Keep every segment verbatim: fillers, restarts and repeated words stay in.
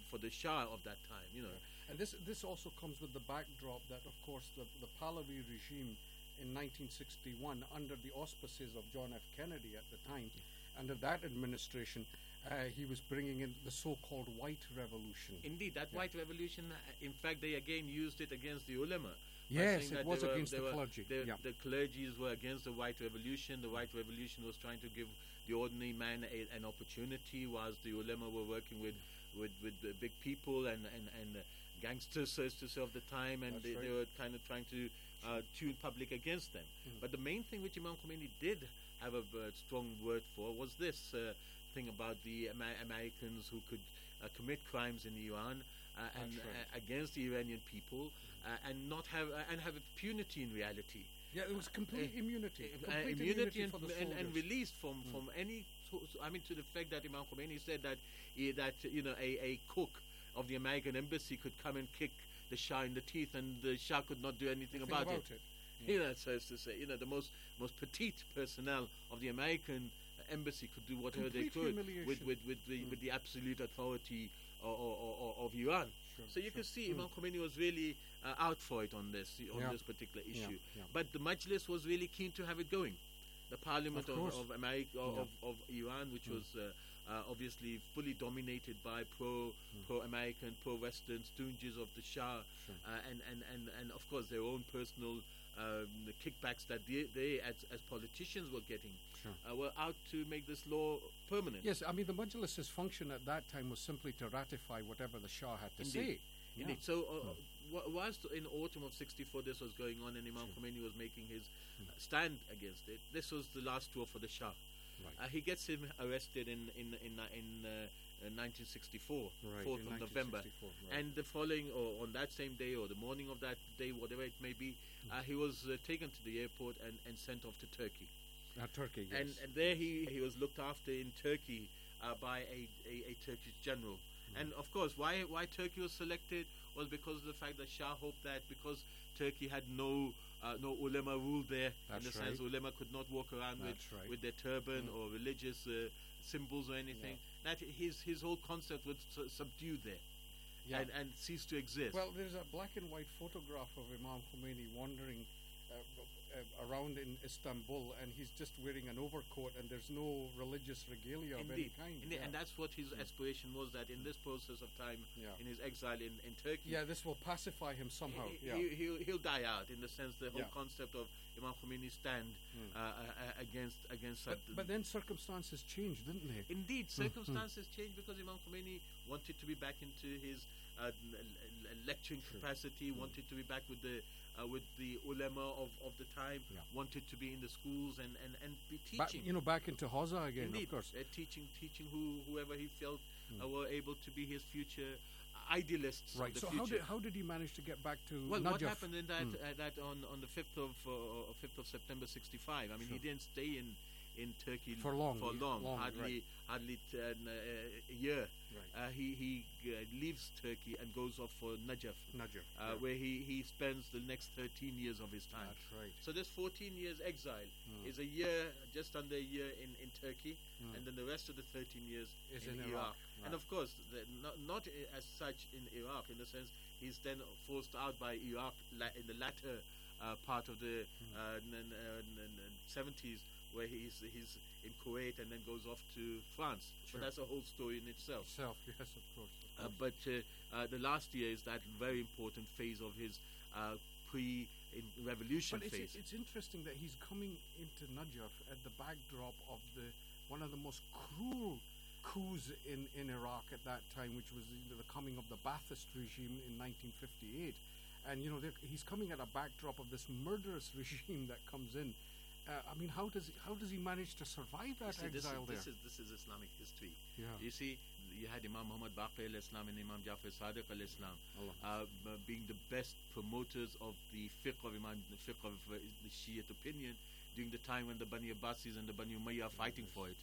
for the Shah of that time, you know. And this this also comes with the backdrop that, of course, the, the Pahlavi regime in nineteen sixty-one, under the auspices of John F. Kennedy at the time, under that administration, uh, he was bringing in the so-called White Revolution. Indeed, that yeah. White Revolution, uh, in fact, they again used it against the ulama. Yes, it was were, against the were, clergy. The, yeah. the clergies were against the White Revolution. The White Revolution was trying to give the ordinary man a, an opportunity, whilst the ulama were working with, with, with the big people and, and, and uh, gangsters, so to say, of the time, and they, right. they were kind of trying to uh, tune public against them. Mm-hmm. But the main thing which Imam Khomeini did have a uh, strong word for was this uh, thing about the Amer- Americans who could uh, commit crimes in Iran uh, and right. uh, against the Iranian people. Uh, and not have uh, and have impunity in reality. Yeah, it was complete uh, immunity, uh, complete immunity, immunity and, for the and, and released from, mm. from any. I mean, to the fact that Imam Khomeini said that he, that you know a, a cook of the American embassy could come and kick the Shah in the teeth, and the Shah could not do anything about, about it. it. Yeah. You know, so as to say, you know, the most most petite personnel of the American embassy could do whatever complete they could with with with the, mm. with the absolute authority or, or, or, of Iran. Sure, so you sure. can see mm. Imam Khomeini was really uh, out for it on this on yeah. this particular issue. Yeah, yeah. But the Majlis was really keen to have it going. The Parliament of, of, of America yeah. of, of Iran, which mm. was uh, uh, obviously fully dominated by pro mm. pro American, pro Western stooges of the Shah, sure. uh, and, and, and, and of course their own personal um, the kickbacks that they, they as, as politicians were getting. Sure. Uh, were out to make this law permanent. Yes, I mean the Majlis's function at that time was simply to ratify whatever the Shah had to Indeed. say. Indeed. Yeah. So, uh, w- whilst in autumn of sixty-four this was going on and Imam sure. Khomeini was making his uh, stand against it, this was the last straw for the Shah. Right. Uh, he gets him arrested in in in, uh, in uh, nineteen sixty-four, right. fourth in of November, right. and the following or on that same day or the morning of that day, whatever it may be, mm. uh, he was uh, taken to the airport and, and sent off to Turkey. Uh, Turkey, yes. And, and there he, he was looked after in Turkey uh, by a, a, a Turkish general. Mm. And of course, why why Turkey was selected was because of the fact that Shah hoped that because Turkey had no uh, no ulema rule there, That's in the right. sense ulema could not walk around with, right. with their turban mm. or religious uh, symbols or anything, yeah. that his his whole concept was su- subdued there. Yeah. And, and cease to exist. Well, there's a black and white photograph of Imam Khomeini wandering uh, uh, around in Istanbul, and he's just wearing an overcoat, and there's no religious regalia of Indeed. any kind. Indeed. Yeah. And that's what his aspiration was, that in this process of time, yeah. in his exile in, in Turkey, yeah, this will pacify him somehow. He, yeah. he, he'll, he'll die out, in the sense the whole yeah. concept of Imam Khomeini's stand mm. uh, uh, against against. But, but then circumstances changed, didn't they? Indeed, circumstances mm. changed because Imam Khomeini wanted to be back into his uh, lecturing sure. capacity, mm. wanted to be back with the uh, with the ulama of, of the time, yeah. wanted to be in the schools and, and, and be teaching. Back, you know, back into Hawza again, Indeed, of course. Uh, teaching, teaching who whoever he felt mm. uh, were able to be his future idealists. Right. Of the so future. how did how did he manage to get back to well, Najaf? what happened in that mm. uh, that on, on the fifth of uh, fifth of September sixty-five? I mean, sure. he didn't stay in, in Turkey for long. For long, long hardly right. hardly t- uh, a year. Right. Uh, he he uh, leaves Turkey and goes off for Najaf, Najaf, uh, yeah. where he, he spends the next thirteen years of his time. That's right. So this fourteen years exile mm. is a year, just under a year in, in Turkey, mm. and then the rest of the thirteen years is in, in Iraq. Iraq. Right. And of course, the, not, not as such in Iraq, in the sense he's then forced out by Iraq la- in the latter uh, part of the mm. uh, n- n- n- n- seventies, where he's he's in Kuwait and then goes off to France. Sure. But that's a whole story in itself. Itself, yes, of course. Of course. Uh, but uh, uh, the last year is that very important phase of his uh, pre-revolution but it's, phase. It's interesting that he's coming into Najaf at the backdrop of the one of the most cruel coups in, in Iraq at that time, which was the, the coming of the Ba'athist regime in nineteen fifty-eight. And, you know, he's coming at a backdrop of this murderous regime that comes in. Uh, I mean, how does how does he manage to survive that see, exile this is, there? This is this is Islamic history. Yeah. You see, you had Imam Muhammad Baqir al-Islam and Imam Jafar Sadiq al-Islam uh, being the best promoters of the fiqh of Imam, the fiqh of uh, the Shiite opinion during the time when the Bani Abbasis and the Bani Umayyah are fighting for it.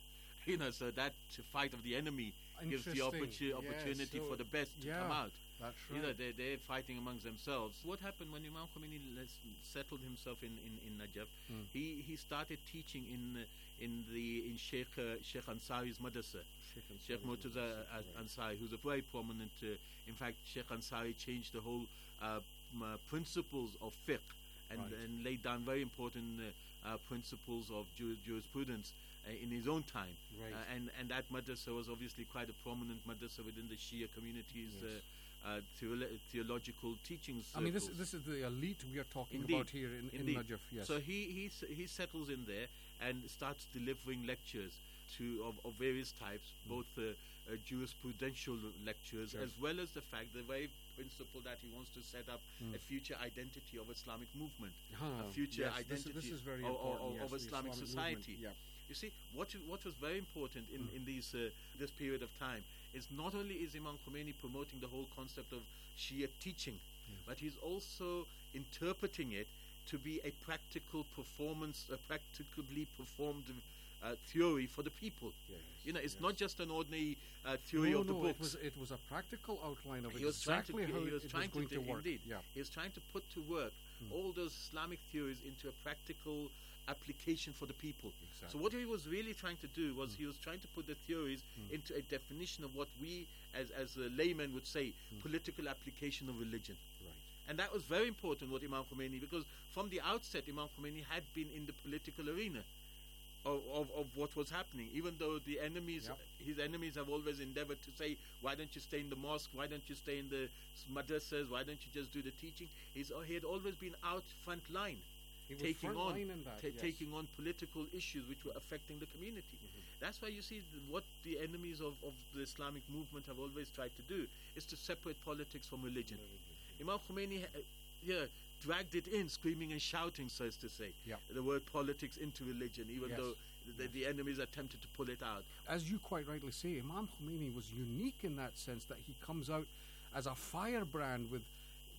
You know, so that fight of the enemy gives the opportu- opportunity yes, so for the best to yeah, come out. That's right. You know, they, they're fighting amongst themselves. What happened when Imam Khomeini settled himself in, in, in Najaf? Mm. He he started teaching in uh, in the in Sheikh uh, Sheikh Ansari's madrasa. Sheikh Murtaza Ansari, who's a very prominent. Uh, in fact, Sheikh Ansari changed the whole uh, m- uh, principles of fiqh and, Right. and laid down very important uh, uh, principles of ju- jurisprudence uh, in his own time. Right. Uh, and and that madrasa was obviously quite a prominent madrasa within the Shia communities. Yes. Uh, uh, theolo- theological teachings. I mean, this this is the elite we are talking Indeed. about here in, in Indeed. Najaf. Yes. So he he s- he settles in there and starts delivering lectures to of, of various types, Mm. both uh, uh, jurisprudential lectures Yes. as well as the fact, the very principle that he wants to set up Mm. a future identity of Islamic movement, Huh, a future yes, this is- identity this is very of, important, of, yes, of the Islamic, Islamic society. movement, yeah. You see, what what was very important in, in these uh, this period of time is not only is Imam Khomeini promoting the whole concept of Shia teaching, but he's also interpreting it to be a practical performance, a practically performed uh, theory for the people. Yes, You know, it's yes. not just an ordinary uh, theory no, of the no, books. it was it was a practical outline of He was exactly trying to, how he was it trying was going to, to, do- work. Indeed, Yeah. he was trying to put to work all those Islamic theories into a practical application for the people. So Exactly. what he was really trying to do was he was trying to put the theories into a definition of what we, as as a layman would say, political application of religion. Right. And that was very important, what Imam Khomeini, because from the outset, Imam Khomeini had been in the political arena of, of, of what was happening, even though the enemies, Yep. his enemies have always endeavored to say, why don't you stay in the mosque, why don't you stay in the madrasas, why don't you just do the teaching? He's, he had always been out front line, He was taking front on line in that, ta- yes. taking on political issues which were affecting the community. That's why you see th- what the enemies of, of the Islamic movement have always tried to do is to separate politics from religion. Imam Khomeini uh, yeah, dragged it in, screaming and shouting, so as to say, Yeah. the word politics into religion, even Yes. though the, Yes. the enemies attempted to pull it out. As you quite rightly say, Imam Khomeini was unique in that sense that he comes out as a firebrand with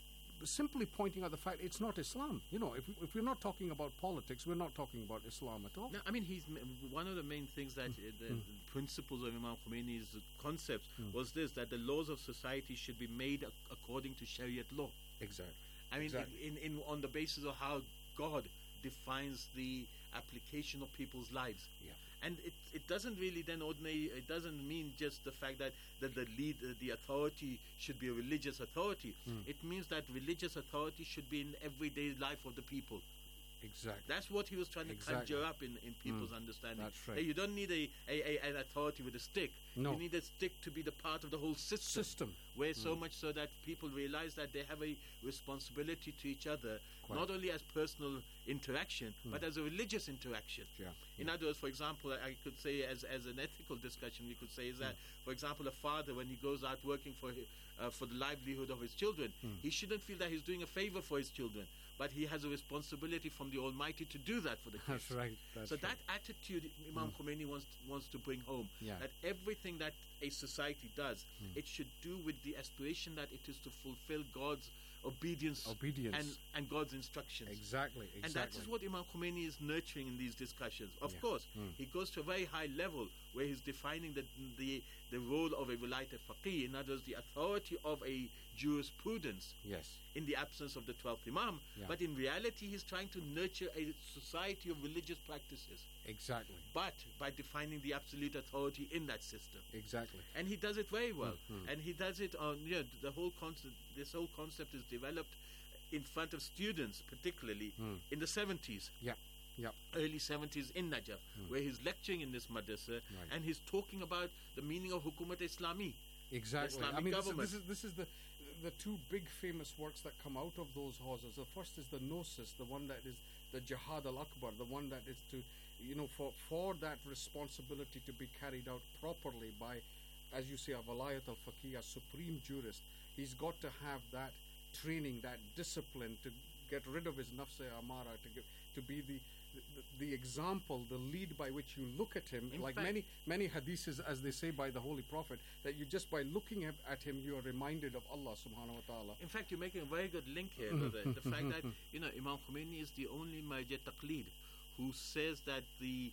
simply pointing out the fact it's not Islam. You know, if, we, if we're not talking about politics, we're not talking about Islam at all. No, I mean, he's m- one of the main things that uh, the Mm. principles of Imam Khomeini's concepts was this: that the laws of society should be made ac- according to Shariat law. Exactly. I mean, Exactly. in, in on the basis of how God defines the application of people's lives. Yeah. And it it doesn't really then ordinary. It doesn't mean just the fact that, that the lead, uh, the authority should be a religious authority. It means that religious authority should be in everyday life of the people. Exactly. That's what he was trying to Exactly. conjure up in, in people's understanding. That's right. That you don't need a, a, a an authority with a stick. No. You need a stick to be the part of the whole system. System. Where so much so that people realize that they have a responsibility to each other, Quite. not only as personal interaction, but as a religious interaction. Yeah. In other words, for example, I could say as, as an ethical discussion, we could say is that, for example, a father, when he goes out working for hi- uh, for the livelihood of his children, he shouldn't feel that he's doing a favor for his children, but he has a responsibility from the Almighty to do that for the kids. That's right. That's so right. that attitude Imam Khomeini wants wants to bring home, Yeah. that everything that a society does, it should do with the aspiration that it is to fulfill God's obedience, Obedience. and, and God's instructions. Exactly. Exactly. And that is what Imam Khomeini is nurturing in these discussions. Of Yeah. course, Mm. he goes to a very high level where he's defining the the, the role of a Wilayat al-Faqih, in other words, the authority of a jurisprudence Yes. in the absence of the twelfth Imam. Yeah. But in reality, he's trying to nurture a society of religious practices, Exactly. but by defining the absolute authority in that system. Exactly. And he does it very well. Mhm. And he does it on, you know, the whole concept, this whole concept is developed in front of students, particularly Mm. in the seventies. Yeah. Yeah. Early seventies in Najaf, where he's lecturing in this madrasa, Right. and he's talking about the meaning of Hukumat Islami. Exactly. Islamic I mean, this is, government. this is this is the the two big famous works that come out of those houses. The first is the Gnosis, the one that is the Jihad al-Akbar, the one that is to, you know, for for that responsibility to be carried out properly by, as you say, a Walayat al-Faqih, a supreme jurist. He's got to have that training, that discipline to get rid of his nafs amara, to get, to be the the, the example, the lead by which you look at him, In like fact- many many hadiths, as they say by the Holy Prophet, that you just by looking at, at him, you are reminded of Allah subhanahu wa ta'ala. In fact, you're making a very good link here, brother. The fact that, you know, Imam Khomeini is the only Marja Taqleed who says that the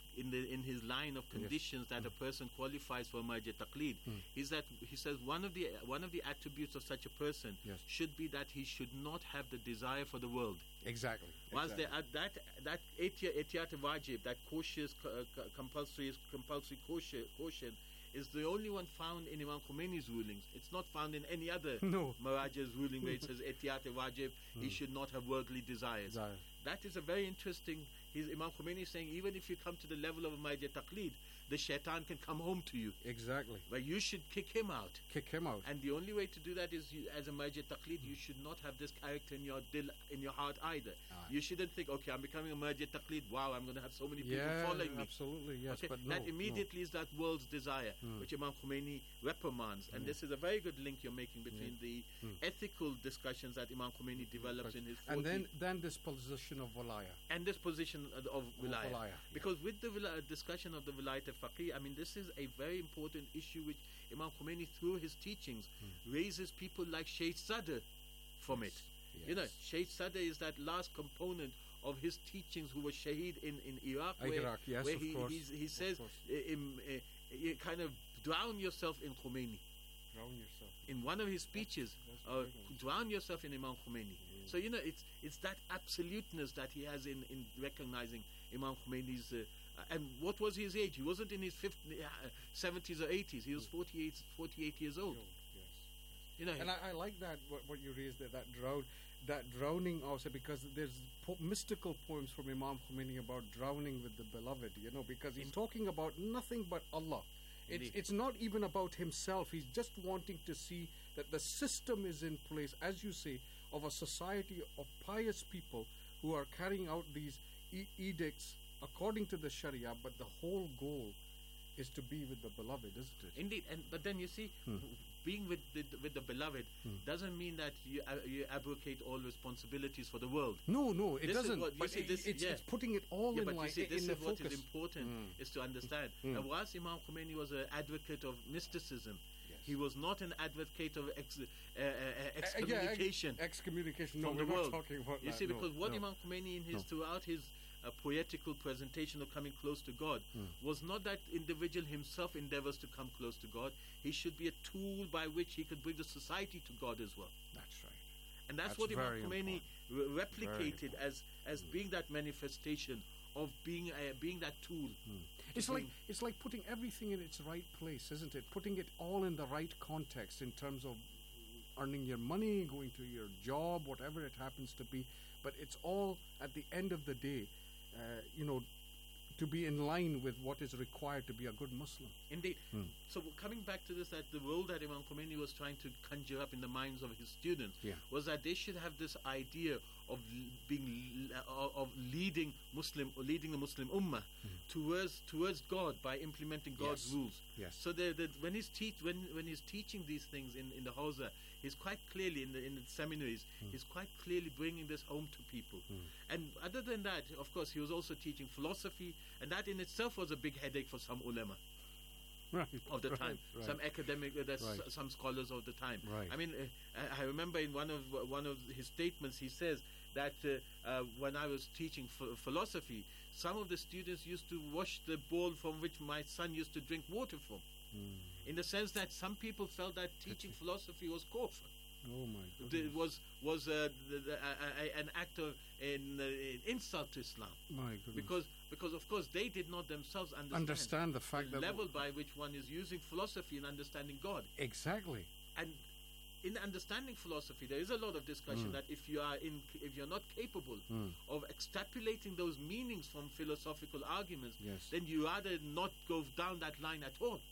in the in his line of conditions Yes. that a person qualifies for marja taqlid is that he says one of the one of the attributes of such a person Yes. should be that he should not have the desire for the world. Exactly. Whilst exactly. there are that that etiyat etiyat wajib, that cautious co- uh, co- compulsory compulsory caution, caution is the only one found in Imam Khomeini's rulings. It's not found in any other No. Maraja's ruling where it says etiyat wajib, he should not have worldly desires. Desire. That is a very interesting. His Imam Khomeini is saying even if you come to the level of a marja taqlid, the shaitan can come home to you, Exactly. but you should kick him out. Kick him out. And the only way to do that is, you, as a marja taqlid, you should not have this character in your dil, in your heart either. Aye. You shouldn't think, okay, I'm becoming a marja taqlid. Wow, I'm going to have so many people Yeah, following me. absolutely. Yes, Okay, but no, that immediately is that world's desire, Mm. which Imam Khomeini reprimands. And this is a very good link you're making between the ethical discussions that Imam Khomeini develops in his no. And then, forty then this position of walaya. and this position of, of wilaya. wilaya, yeah. Because with the wilaya, discussion of the wilayat al-faqih, I mean, this is a very important issue which Imam Khomeini, through his teachings, raises people like Shaykh Sadr from Yes, it. You know, yes. Shaykh Sadr is that last component of his teachings who was shaheed in, in Iraq, where, Iraq, yes, where of he, course, he's, he of says, course. uh, um, uh, you kind of drown yourself in Khomeini. Drown yourself. In one of his speeches, that's uh, very nice. drown yourself in Imam Khomeini. So you know, it's it's that absoluteness that he has in, in recognizing Imam Khomeini's. Uh, uh, and what was his age? He wasn't in his fifties, uh, seventies or eighties. He was forty-eight, forty-eight years old. Yes. You know, And I, I like that what, what you raised there, that drown, that drowning also, because there's po- mystical poems from Imam Khomeini about drowning with the beloved. You know, because he's talking about nothing but Allah. It's Indeed. it's not even about himself. He's just wanting to see that the system is in place, as you say, of a society of pious people who are carrying out these e- edicts according to the Sharia. But the whole goal is to be with the beloved, isn't it? indeed. And but then you see, being with the, with the beloved doesn't mean that you uh, you abrogate all responsibilities for the world. No, no, it This is doesn't. what- you but see, it- this- it's, yeah. it's putting it all Yeah, in but you line see, this in is the what focus. is important Mm. is to understand. Mm. And whilst Imam Khomeini was an advocate of mysticism, Yes. he was not an advocate of ex, uh, uh, uh, Uh, yeah, ex- excommunication. excommunication. No, from we're the not world. talking about You that. see, no, because what no. Imam Khomeini, in his No. throughout his uh, poetical presentation of coming close to God, Hmm. was not that individual himself endeavors to come close to God. He should be a tool by which he could bring the society to God as well. That's right. And that's, That's what Imam very Khomeini re- replicated Very as as being that manifestation of being uh, being that tool. It's to like bring- it's like putting everything in its right place, isn't it? Putting it all in the right context in terms of earning your money, going to your job, whatever it happens to be. But it's all at the end of the day, uh, you know, to be in line with what is required to be a good Muslim. Indeed. So coming back to this, that the role that Imam Khomeini was trying to conjure up in the minds of his students Yeah. was that they should have this idea of l- being l- of of leading Muslim, or leading the Muslim Ummah towards towards God by implementing God's Yes. rules. Yes. So the, the, when he's teach when when he's teaching these things in, in the Hausa, he's quite clearly in the in the seminaries, he's quite clearly bringing this home to people. And other than that, of course, he was also teaching philosophy, and that in itself was a big headache for some ulama Right. of the right, time, right. some academic, uh, there's Right. s- some scholars of the time. Right. I mean, uh, I I remember in one of one of his statements, he says that uh, uh, when I was teaching ph- philosophy, some of the students used to wash the bowl from which my son used to drink water from. In the sense that some people felt that teaching philosophy was kufr. Oh my It goodness. was was uh, the, the, uh, uh, an act of an, uh, an insult to Islam. My goodness. Because, because of course, they did not themselves understand, Understand the fact that- level by which one is using philosophy in understanding God. Exactly. And in understanding philosophy, there is a lot of discussion Mm. that if you are in, if you're not capable of extrapolating those meanings from philosophical arguments, Yes. then you rather not go down that line at all.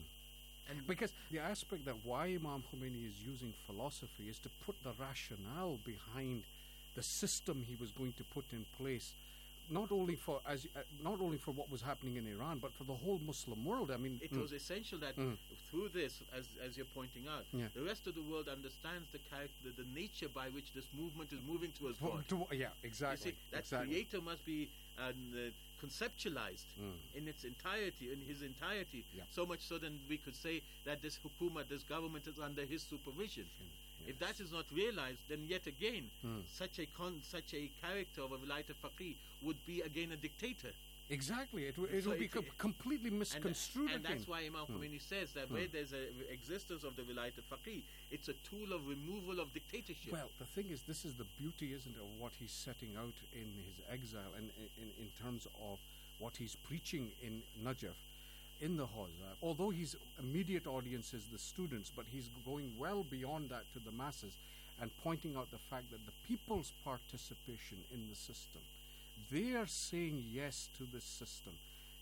And Because the aspect that why Imam Khomeini is using philosophy is to put the rationale behind the system he was going to put in place, not only for as uh, not only for what was happening in Iran, but for the whole Muslim world. I mean, it mm, was essential that Mm. through this, as as you're pointing out, Yeah. the rest of the world understands the character, the nature by which this movement is moving towards to- God. to- yeah, You exactly. see, that exactly. creator must be um, uh, conceptualized Mm. in its entirety, in his entirety. Yeah. So much so that we could say that this hukuma, this government, is under his supervision. If that is not realized, then yet again, Mm. such a con- such a character of a wilayat faqih would be again a dictator. Exactly. It, w- it So will be it- com- it- completely And, misconstrued and again. that's why Imam Hmm. Khomeini says that where there's an existence of the Wilayat al-Faqih, it's a tool of removal of dictatorship. Well, the thing is, this is the beauty, isn't it, of what he's setting out in his exile and in, in terms of what he's preaching in Najaf, in the Hawza. Although his immediate audience is the students, but he's going well beyond that to the masses and pointing out the fact that the people's participation in the system, they are saying yes to this system,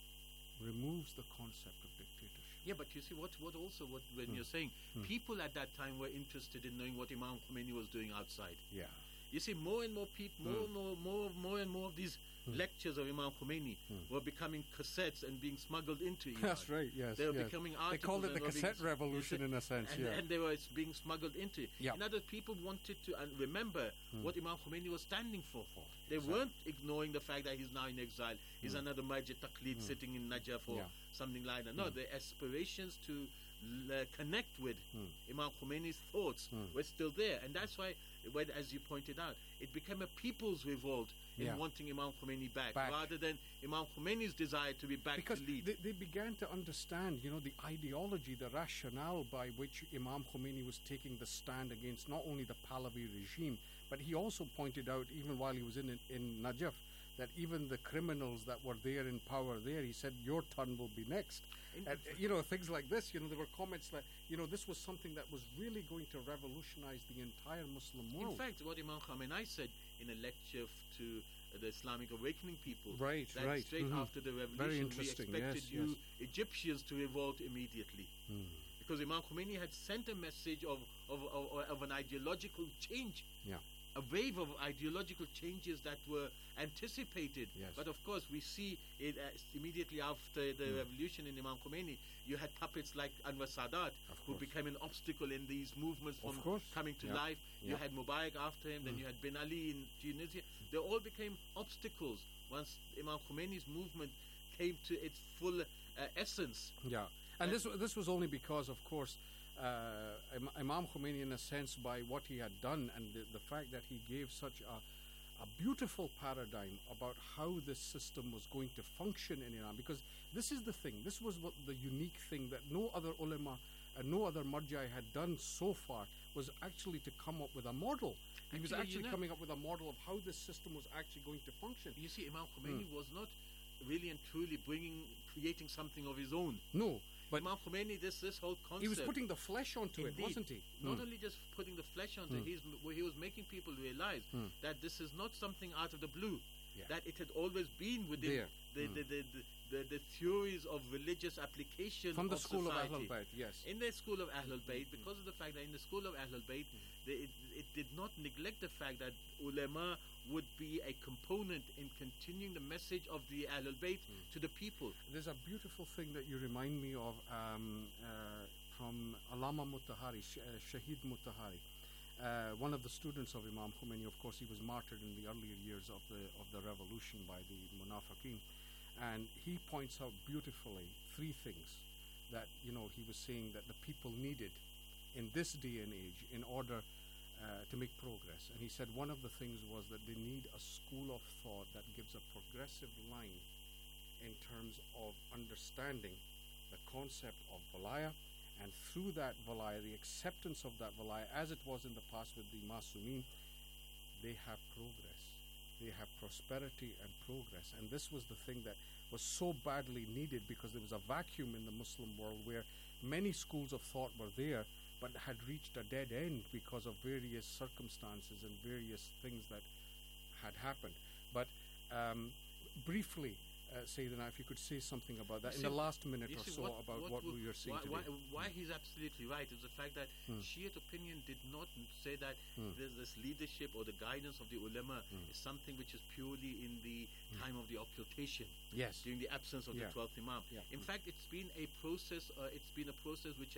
removes the concept of dictatorship. Yeah, but you see, what, what also, what when Hmm. you're saying, Hmm. people at that time were interested in knowing what Imam Khomeini was doing outside. Yeah. You see, more and more people, more, Hmm. more, more, more and more of these Hmm. lectures of Imam Khomeini Hmm. were becoming cassettes and being smuggled into Iran. That's right, yes. They were yes. becoming They articles. called it and the were being cassette s- revolution in a sense, and, yeah. and they were being smuggled into. Yeah. And other people wanted to uh, remember Hmm. what Imam Khomeini was standing for. For, They exactly. weren't ignoring the fact that he's now in exile. He's Hmm. another Majid Taqlid Hmm. sitting in Najaf or Yeah. something like that. No, Hmm. the aspirations to l- uh, connect with Hmm. Imam Khomeini's thoughts Hmm. were still there. And that's why, when, as you pointed out, it became a people's revolt in Yeah. wanting Imam Khomeini back, Back. rather than Imam Khomeini's desire to be back Because to lead. they, they began to understand, you know, the ideology, the rationale by which Imam Khomeini was taking the stand against not only the Pahlavi regime, but he also pointed out, even while he was in in Najaf, that even the criminals that were there in power there, he said, your turn will be next. In- And, uh, you know, things like this, you know, there were comments that, you know, this was something that was really going to revolutionize the entire Muslim world. In fact, what Imam Khamenei said in a lecture f- to uh, the Islamic Awakening people, Right, that right. straight Mhm. after the Very revolution, we interesting, expected yes, you Egyptians to revolt immediately. Hmm. Because Imam Khomeini had sent a message of, of, of, of an ideological change, Yeah. a wave of ideological changes that were anticipated. Yes. But of course, we see it uh, immediately after the Mm. revolution in Imam Khomeini, you had puppets like Anwar Sadat, Of who course. became an obstacle in these movements Of from course. coming to Yeah. life. You Yeah. had Mubarak after him, then Mm. you had Ben Ali in Tunisia. They all became obstacles once Imam Khomeini's movement came to its full uh, essence. Yeah, and Uh, this wa- this was only because, of course, uh, Im- Imam Khomeini, in a sense, by what he had done and the, the fact that he gave such a, a beautiful paradigm about how this system was going to function in Iran. Because this is the thing, this was what the unique thing that no other ulama and no other marja had done so far, was actually to come up with a model. He was Actually, you actually know- coming up with a model of how this system was actually going to function. You see, Imam Khomeini was not really and truly bringing, creating something of his own. No, but Imam Khomeini, this this whole concept. he was putting the flesh onto Indeed. it, wasn't he? Not Mm. only just putting the flesh onto it, Mm. he's, m- he was making people realize Mm. that this is not something out of the blue. Yeah. That it had always been within There. the, Mm. the, the, the, the, the theories of religious application From the of school society. of Ahlul Bayt, yes. In the school of Ahlul Bayt, because of the fact that in the school of Ahlul Bayt, they, it, it did not neglect the fact that ulama would be a component in continuing the message of the Ahlul Bayt to the people. There's a beautiful thing that you remind me of um, uh, from Allama Mutahari, Sh- uh, Shahid Mutahari. Uh, one of the students of Imam Khomeini. Of course, he was martyred in the earlier years of the of the revolution by the Munafiqeen, and he points out beautifully three things that, you know, he was saying that the people needed in this day and age in order uh, to make progress. And he said one of the things was that they need a school of thought that gives a progressive line in terms of understanding the concept of Valaya, and through that Valaya, the acceptance of that Valaya, as it was in the past with the Masumin, they have progress. They have prosperity and progress. And this was the thing that was so badly needed, because there was a vacuum in the Muslim world where many schools of thought were there, but had reached a dead end because of various circumstances and various things that had happened. But um, briefly, uh, Sayyidina, if you could say something about that You in the see- last minute You or see, so about what, would- we are saying why, today. Why, why he's absolutely right is the fact that Hmm. Shiite opinion did not say that Hmm. there's this leadership or the guidance of the ulama Hmm. is something which is purely in the time of the occultation, Yes. during the absence of Yeah. the twelfth Imam. Yeah. In Hmm. fact, it's been a process. Uh, it's been a process which has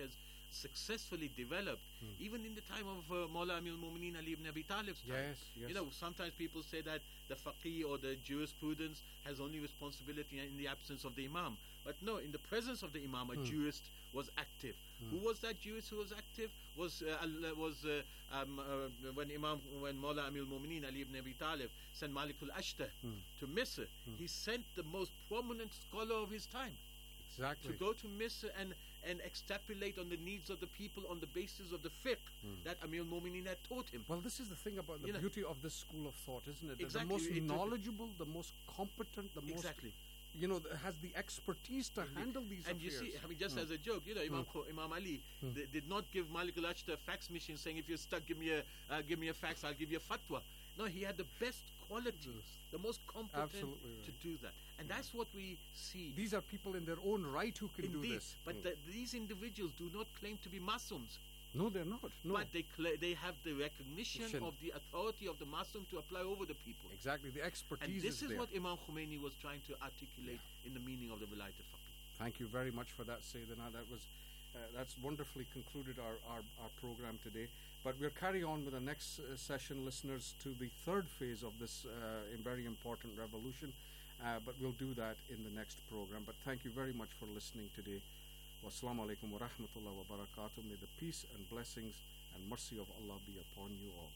successfully developed, mm. even in the time of uh, Mawla Amir al-Mu'mineen Ali ibn Abi Talib's time. Yes, yes. You know, sometimes people say that the faqih or the jurisprudence has only responsibility in the absence of the imam. But no, in the presence of the imam, a mm. jurist was active. Mm. Who was that jurist who was active? Was uh, was uh, um, uh, when Imam, when Mawla Amir al-Mu'mineen Ali ibn Abi Talib sent Malik al-Ashtar mm. to Misr, mm. he sent the most prominent scholar of his time. Exactly. To go to Misr and, and extrapolate on the needs of the people on the basis of the fiqh mm. that Amir al-Mu'mineen had taught him. Well, this is the thing about the you beauty know, of this school of thought, isn't it? Exactly. The most it, knowledgeable, the most competent, the most... Exactly. You know, has the expertise to handle these and affairs. And you see, I mean, just mm. as a joke, you know, Imam, mm. Imam Ali mm. th- did not give Malik al-Ashtar a fax machine saying, if you're stuck, give me a uh, give me a fax, I'll give you a fatwa. No, he had the best qualities, yes. the most competent right. to do that. And mm. that's what we see. These are people in their own right who can Indeed, do this. But mm. the, these individuals do not claim to be Masums. No, they're not. No. But they cl- they have the recognition Shin. of the authority of the Masum to apply over the people. Exactly, the expertise And this is, is there. what Imam Khomeini was trying to articulate yeah. in the meaning of the Vilayat al-Faqih. Thank you very much for that, Sayyidina. That was, uh, that's wonderfully concluded our, our, our program today. But we'll carry on with the next uh, session, listeners, to the third phase of this uh, very important revolution. Uh, but we'll do that in the next program. But thank you very much for listening today. Wassalamu alaikum wa rahmatullahi wa barakatuh. May the peace and blessings and mercy of Allah be upon you all.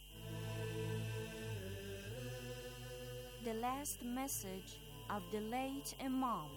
The last message of the late Imam.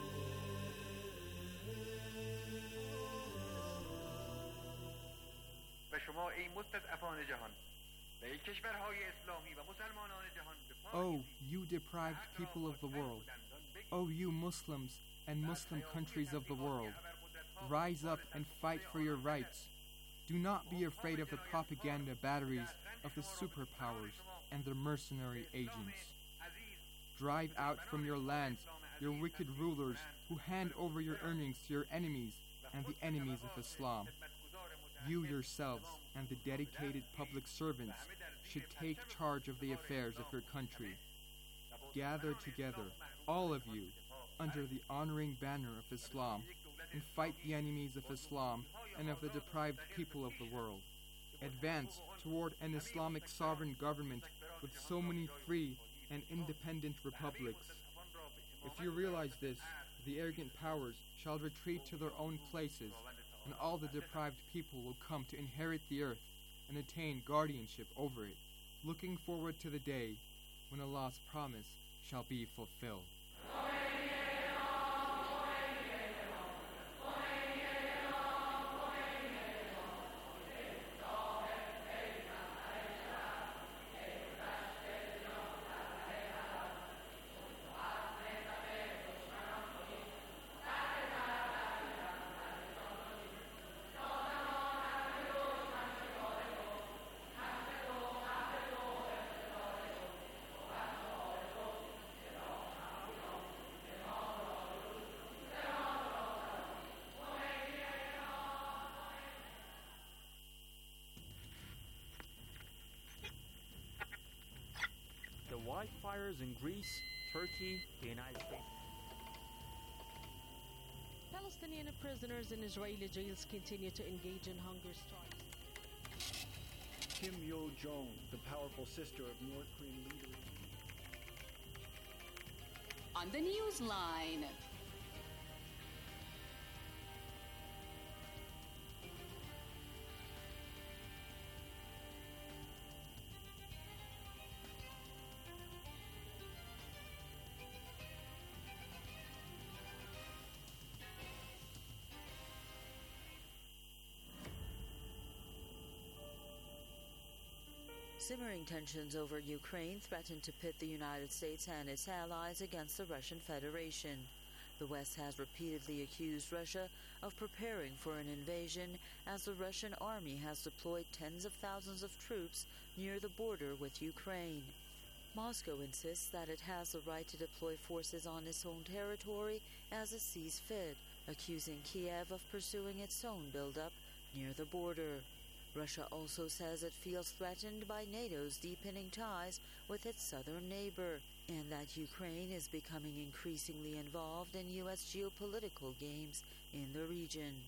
Oh, you deprived people of the world. Oh, you Muslims and Muslim countries of the world. Rise up and fight for your rights. Do not be afraid of the propaganda batteries of the superpowers and their mercenary agents. Drive out from your lands your wicked rulers who hand over your earnings to your enemies and the enemies of Islam. You yourselves and the dedicated public servants should take charge of the affairs of your country. Gather together, all of you, under the honoring banner of Islam, and fight the enemies of Islam and of the deprived people of the world. Advance toward an Islamic sovereign government with so many free and independent republics. If you realize this, the arrogant powers shall retreat to their own places, and all the deprived people will come to inherit the earth and attain guardianship over it, looking forward to the day when Allah's promise shall be fulfilled. Wildfires in Greece, Turkey, the United States. Palestinian prisoners in Israeli jails continue to engage in hunger strikes. Kim Yo-jong, the powerful sister of North Korean leader. On the Newsline. Simmering tensions over Ukraine threaten to pit the United States and its allies against the Russian Federation. The West has repeatedly accused Russia of preparing for an invasion, as the Russian army has deployed tens of thousands of troops near the border with Ukraine. Moscow insists that it has the right to deploy forces on its own territory as it sees fit, accusing Kiev of pursuing its own buildup near the border. Russia also says it feels threatened by NATO's deepening ties with its southern neighbor, and that Ukraine is becoming increasingly involved in U S geopolitical games in the region.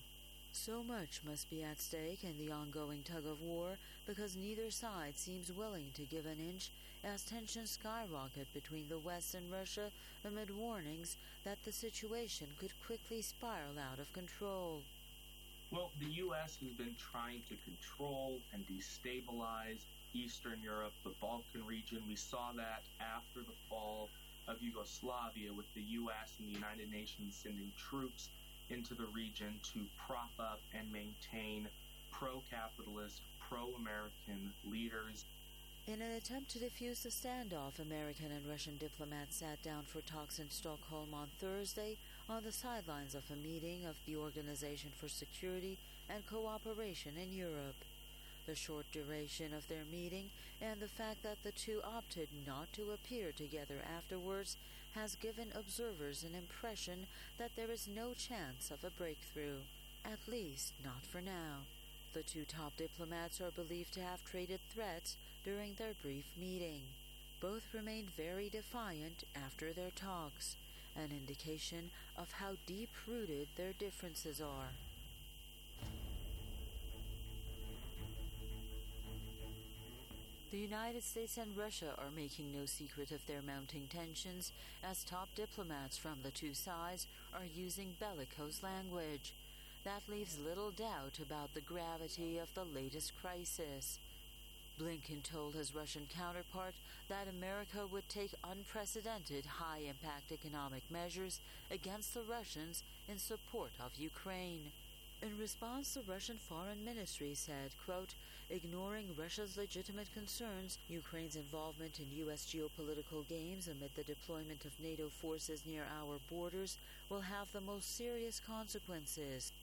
So much must be at stake in the ongoing tug-of-war because neither side seems willing to give an inch as tensions skyrocket between the West and Russia amid warnings that the situation could quickly spiral out of control. Well, the U S has been trying to control and destabilize Eastern Europe, the Balkan region. We saw that after the fall of Yugoslavia, with the U S and the United Nations sending troops into the region to prop up and maintain pro-capitalist, pro-American leaders. In an attempt to defuse the standoff, American and Russian diplomats sat down for talks in Stockholm on Thursday on the sidelines of a meeting of the Organization for Security and Cooperation in Europe. The short duration of their meeting and the fact that the two opted not to appear together afterwards has given observers an impression that there is no chance of a breakthrough, at least not for now. The two top diplomats are believed to have traded threats during their brief meeting. Both remained very defiant after their talks, an indication of how deep-rooted their differences are. The United States and Russia are making no secret of their mounting tensions, as top diplomats from the two sides are using bellicose language. That leaves little doubt about the gravity of the latest crisis. Blinken told his Russian counterpart that America would take unprecedented high-impact economic measures against the Russians in support of Ukraine. In response, the Russian Foreign Ministry said, quote, ignoring Russia's legitimate concerns, Ukraine's involvement in U S geopolitical games amid the deployment of NATO forces near our borders will have the most serious consequences.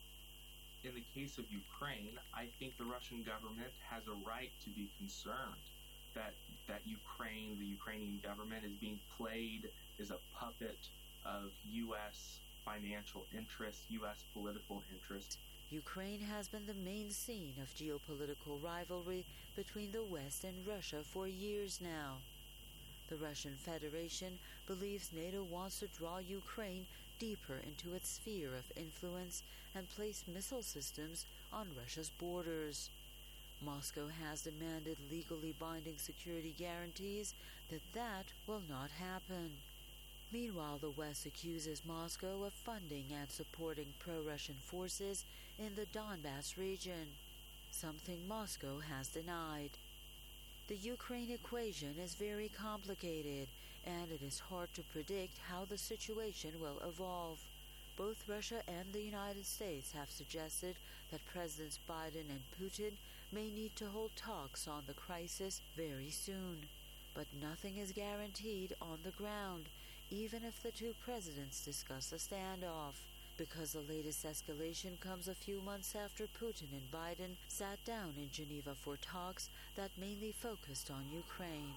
In the case of Ukraine, I think the Russian government has a right to be concerned that that Ukraine, the Ukrainian government, is being played as a puppet of U S financial interests, U S political interests. Ukraine has been the main scene of geopolitical rivalry between the West and Russia for years now. The Russian Federation believes NATO wants to draw Ukraine deeper into its sphere of influence and place missile systems on Russia's borders. Moscow has demanded legally binding security guarantees that that will not happen. Meanwhile, the West accuses Moscow of funding and supporting pro-Russian forces in the Donbass region, something Moscow has denied. The Ukraine equation is very complicated, and it is hard to predict how the situation will evolve. Both Russia and the United States have suggested that Presidents Biden and Putin may need to hold talks on the crisis very soon. But nothing is guaranteed on the ground, even if the two presidents discuss a standoff, because the latest escalation comes a few months after Putin and Biden sat down in Geneva for talks that mainly focused on Ukraine.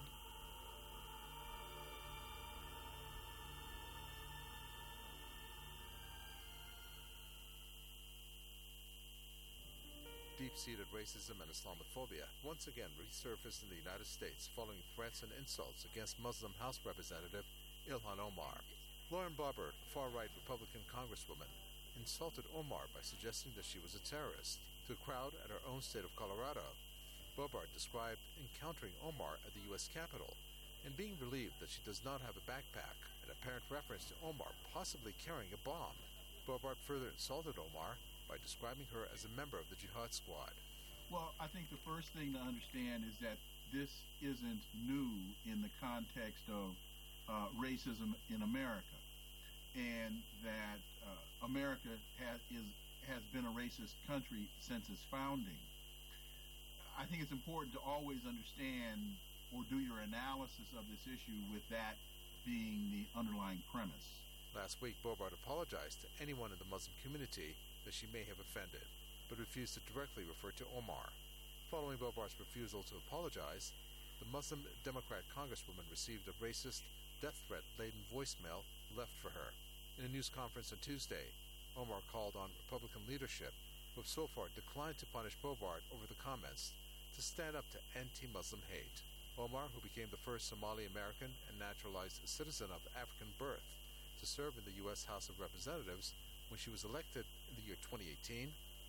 Deep-seated racism and Islamophobia once again resurfaced in the United States following threats and insults against Muslim House Representative Ilhan Omar. Lauren Boebert, a far-right Republican congresswoman, insulted Omar by suggesting that she was a terrorist to a crowd at her own state of Colorado. Boebert described encountering Omar at the U S Capitol and being relieved that she does not have a backpack, an apparent reference to Omar possibly carrying a bomb. Boebert further insulted Omar by describing her as a member of the Jihad Squad. Well, I think the first thing to understand is that this isn't new in the context of uh, racism in America, and that uh, America has, is, has been a racist country since its founding. I think it's important to always understand or do your analysis of this issue with that being the underlying premise. Last week, Boebert apologized to anyone in the Muslim community that she may have offended, but refused to directly refer to Omar. Following Boebert's refusal to apologize, the Muslim Democrat congresswoman received a racist, death threat-laden voicemail left for her. In a news conference on Tuesday, Omar called on Republican leadership, who have so far declined to punish Boebert over the comments, to stand up to anti-Muslim hate. Omar, who became the first Somali-American and naturalized citizen of African birth to serve in the U S House of Representatives when she was elected in the year twenty eighteen,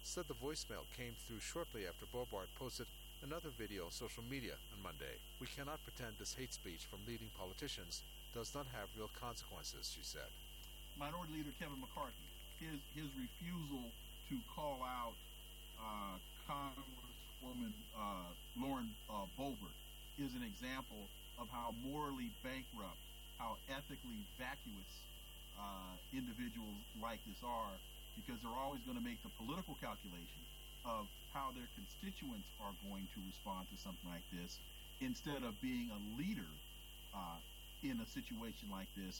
said the voicemail came through shortly after Bobart posted another video on social media on Monday. We cannot pretend this hate speech from leading politicians does not have real consequences, she said. Minority Leader Kevin McCarthy, his his refusal to call out uh, Congresswoman uh, Lauren uh, Boebert is an example of how morally bankrupt, how ethically vacuous uh, individuals like this are, because they're always going to make the political calculation of how their constituents are going to respond to something like this, instead of being a leader uh, in a situation like this.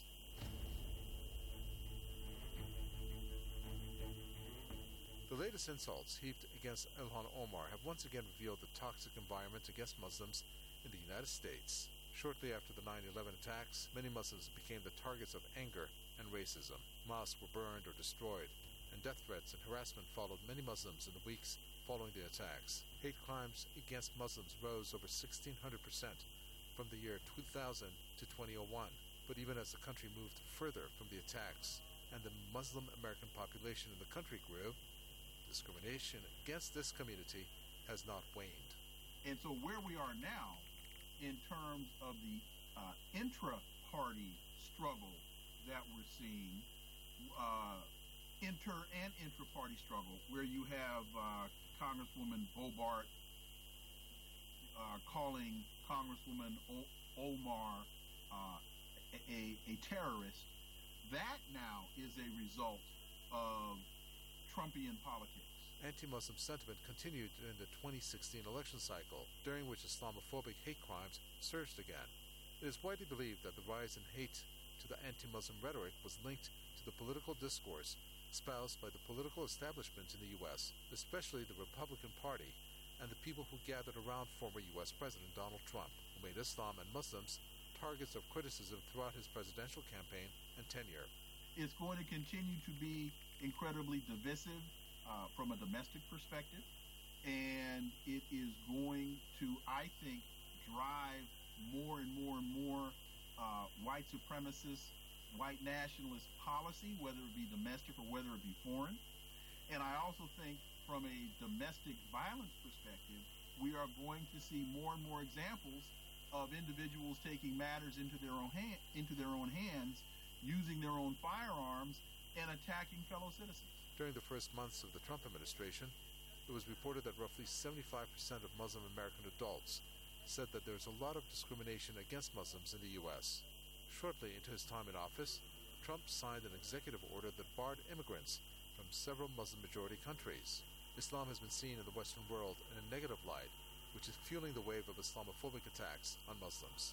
The latest insults heaped against Ilhan Omar have once again revealed the toxic environment against Muslims in the United States. Shortly after the nine eleven attacks, many Muslims became the targets of anger and racism. Mosques were burned or destroyed, and death threats and harassment followed many Muslims in the weeks following the attacks. Hate crimes against Muslims rose over sixteen hundred percent from the year two thousand to twenty oh one. But even as the country moved further from the attacks and the Muslim American population in the country grew, discrimination against this community has not waned. And so where we are now in terms of the uh, intra-party struggle that we're seeing, uh, inter and intra-party struggle, where you have uh, Congresswoman Boebert uh, calling Congresswoman o- Omar uh, a, a terrorist, that now is a result of Trumpian politics. Anti-Muslim sentiment continued during the twenty sixteen election cycle, during which Islamophobic hate crimes surged again. It is widely believed that the rise in hate to the anti-Muslim rhetoric was linked to the political discourse espoused by the political establishment in the U S, especially the Republican Party, and the people who gathered around former U S President Donald Trump, who made Islam and Muslims targets of criticism throughout his presidential campaign and tenure. It's going to continue to be incredibly divisive uh, from a domestic perspective, and it is going to, I think, drive more and more and more uh, white supremacist, white nationalist policy, whether it be domestic or whether it be foreign. And I also think from a domestic violence perspective, we are going to see more and more examples of individuals taking matters into their own hand, into their own hands, using their own firearms, and attacking fellow citizens. During the first months of the Trump administration, it was reported that roughly seventy-five percent of Muslim American adults said that there is a lot of discrimination against Muslims in the U S. Shortly into his time in office, Trump signed an executive order that barred immigrants from several Muslim-majority countries. Islam has been seen in the Western world in a negative light, which is fueling the wave of Islamophobic attacks on Muslims.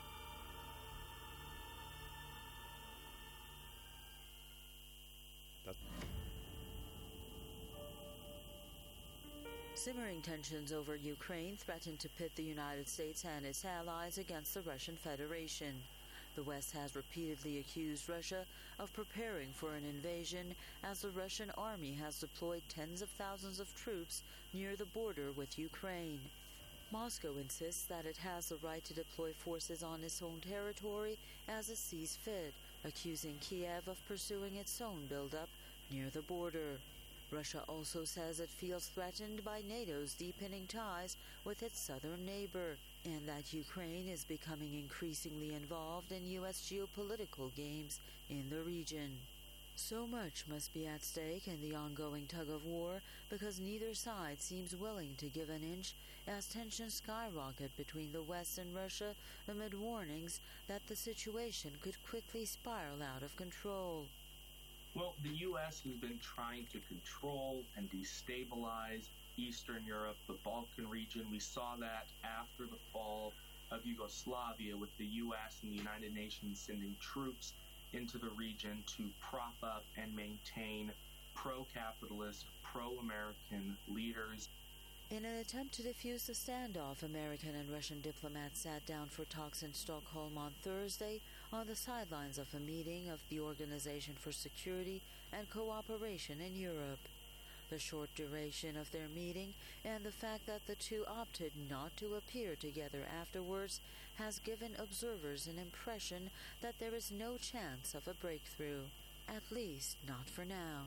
Simmering tensions over Ukraine threaten to pit the United States and its allies against the Russian Federation. The West has repeatedly accused Russia of preparing for an invasion, as the Russian army has deployed tens of thousands of troops near the border with Ukraine. Moscow insists that it has the right to deploy forces on its own territory as it sees fit, accusing Kiev of pursuing its own buildup near the border. Russia also says it feels threatened by NATO's deepening ties with its southern neighbor, and that Ukraine is becoming increasingly involved in U S geopolitical games in the region. So much must be at stake in the ongoing tug-of-war because neither side seems willing to give an inch as tensions skyrocket between the West and Russia amid warnings that the situation could quickly spiral out of control. Well, the U S has been trying to control and destabilize Eastern Europe, the Balkan region. We saw that after the fall of Yugoslavia, with the U S and the United Nations sending troops into the region to prop up and maintain pro-capitalist, pro-American leaders. In an attempt to defuse the standoff, American and Russian diplomats sat down for talks in Stockholm on Thursday on the sidelines of a meeting of the Organization for Security and Cooperation in Europe. The short duration of their meeting and the fact that the two opted not to appear together afterwards has given observers an impression that there is no chance of a breakthrough, at least not for now.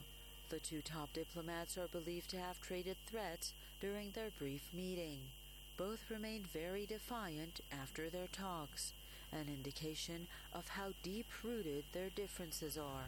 The two top diplomats are believed to have traded threats during their brief meeting. Both remained very defiant after their talks, an indication of how deep-rooted their differences are.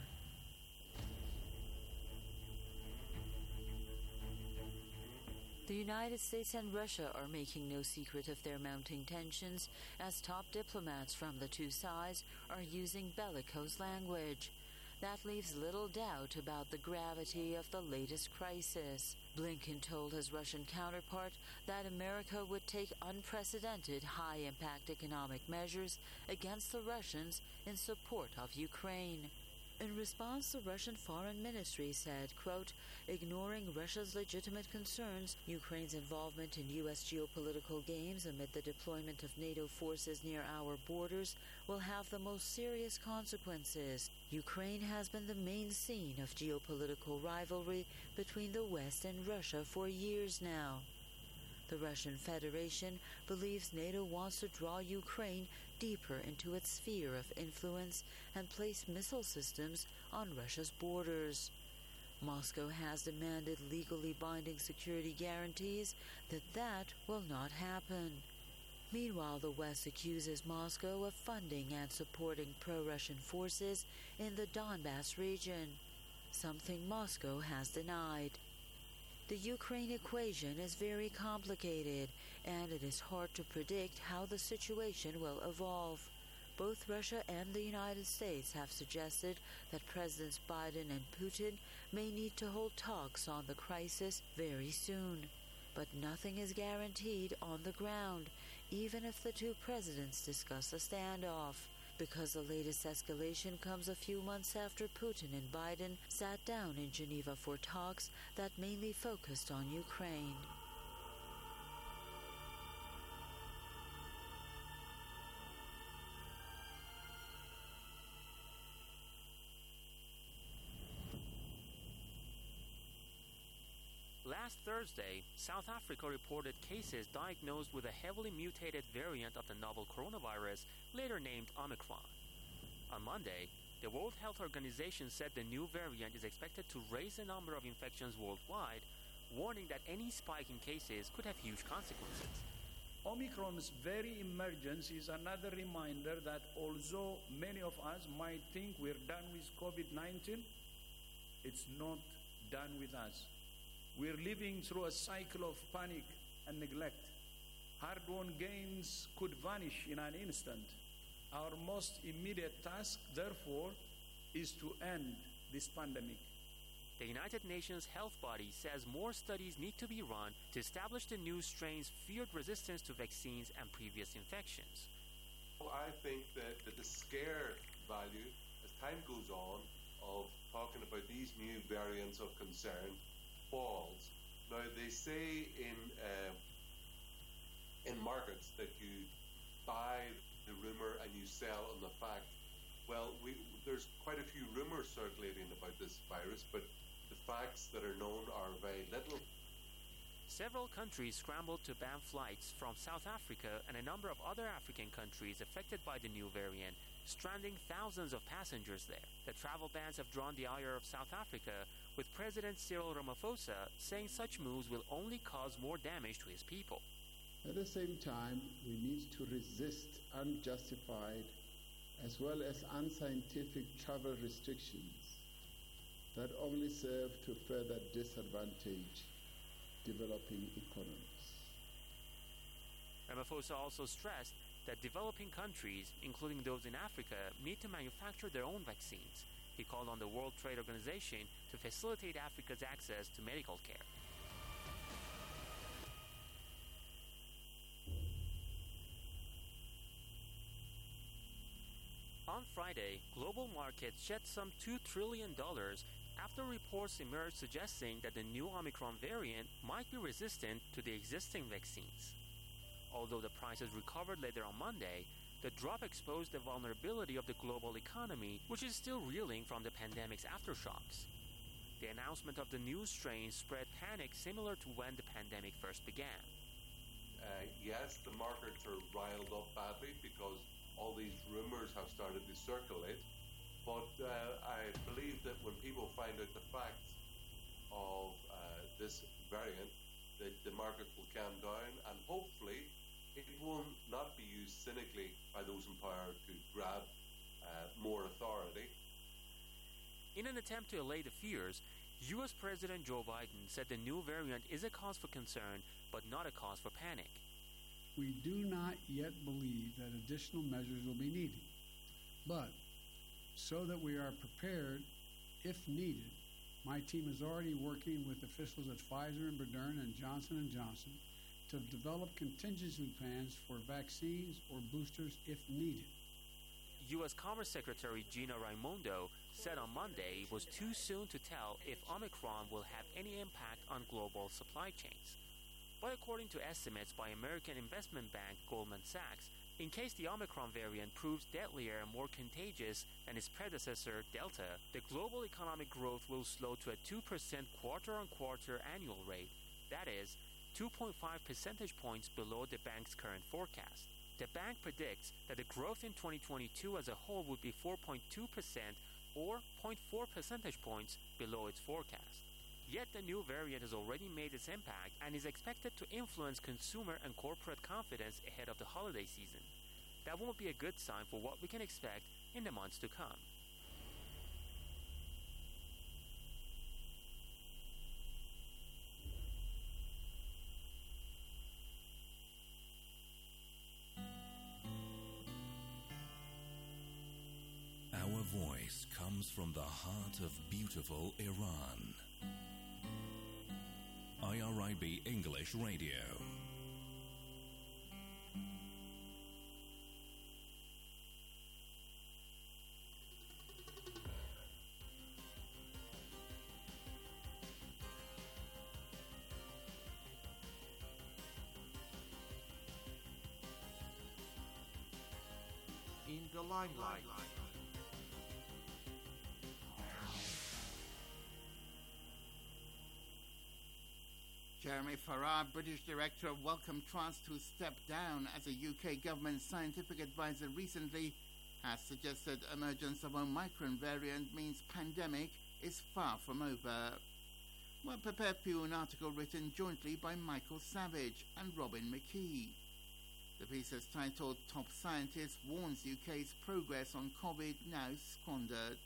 The United States and Russia are making no secret of their mounting tensions as top diplomats from the two sides are using bellicose language. That leaves little doubt about the gravity of the latest crisis. Blinken told his Russian counterpart that America would take unprecedented high-impact economic measures against the Russians in support of Ukraine. In response, the Russian Foreign Ministry said, quote, ignoring Russia's legitimate concerns, Ukraine's involvement in U S geopolitical games amid the deployment of NATO forces near our borders will have the most serious consequences. Ukraine has been the main scene of geopolitical rivalry between the West and Russia for years now. The Russian Federation believes NATO wants to draw Ukraine deeper into its sphere of influence and place missile systems on Russia's borders. Moscow has demanded legally binding security guarantees that that will not happen. Meanwhile, the West accuses Moscow of funding and supporting pro-Russian forces in the Donbass region, something Moscow has denied. The Ukraine equation is very complicated, and it is hard to predict how the situation will evolve. Both Russia and the United States have suggested that Presidents Biden and Putin may need to hold talks on the crisis very soon. But nothing is guaranteed on the ground, even if the two presidents discuss a standoff, because the latest escalation comes a few months after Putin and Biden sat down in Geneva for talks that mainly focused on Ukraine. Last Thursday, South Africa reported cases diagnosed with a heavily mutated variant of the novel coronavirus, later named Omicron. On Monday, the World Health Organization said the new variant is expected to raise the number of infections worldwide, warning that any spike in cases could have huge consequences. Omicron's very emergence is another reminder that although many of us might think we're done with COVID nineteen, it's not done with us. We're living through a cycle of panic and neglect. Hard-won gains could vanish in an instant. Our most immediate task, therefore, is to end this pandemic. The United Nations health body says more studies need to be run to establish the new strain's feared resistance to vaccines and previous infections. I think that, that the scare value, as time goes on, of talking about these new variants of concern falls. Now, they say in uh, in markets that you buy the rumour and you sell on the fact. Well, we, there's quite a few rumours circulating about this virus, but the facts that are known are very little. Several countries scrambled to ban flights from South Africa and a number of other African countries affected by the new variant, stranding thousands of passengers there. The travel bans have drawn the ire of South Africa, with President Cyril Ramaphosa saying such moves will only cause more damage to his people. At the same time, we need to resist unjustified as well as unscientific travel restrictions that only serve to further disadvantage developing economies. Ramaphosa also stressed that developing countries, including those in Africa, need to manufacture their own vaccines. He called on the World Trade Organization to facilitate Africa's access to medical care. On Friday, global markets shed some two trillion dollars after reports emerged suggesting that the new Omicron variant might be resistant to the existing vaccines. Although the prices recovered later on Monday, the drop exposed the vulnerability of the global economy, which is still reeling from the pandemic's aftershocks. The announcement of the new strain spread panic similar to when the pandemic first began. Uh, yes, the markets are riled up badly because all these rumours have started to circulate. But uh, I believe that when people find out the facts, of uh, this variant, the, the market will calm down, and hopefully it will not be used cynically by those in power to grab uh, more authority. In an attempt to allay the fears, U S President Joe Biden said the new variant is a cause for concern, but not a cause for panic. We do not yet believe that additional measures will be needed, but so that we are prepared if needed, my team is already working with officials at Pfizer and Moderna and Johnson and Johnson to develop contingency plans for vaccines or boosters if needed. U S Commerce Secretary Gina Raimondo said on Monday it was too soon to tell if Omicron will have any impact on global supply chains. But according to estimates by American investment bank Goldman Sachs, in case the Omicron variant proves deadlier and more contagious than its predecessor, Delta, the global economic growth will slow to a two percent quarter-on-quarter annual rate. That is, two point five percentage points below the bank's current forecast. The bank predicts that the growth in twenty twenty-two as a whole would be four point two percent or zero point four percentage points below its forecast. Yet the new variant has already made its impact and is expected to influence consumer and corporate confidence ahead of the holiday season. That won't be a good sign for what we can expect in the months to come. Our voice comes from the heart of beautiful Iran. I R I B English Radio. In the limelight. Jeremy Farrar, British Director of Wellcome Trust, who stepped down as a U K government scientific advisor recently, has suggested emergence of Omicron variant means pandemic is far from over. Well, prepared for you an article written jointly by Michael Savage and Robin McKee. The piece is titled Top Scientist Warns U K's Progress on COVID Now Squandered.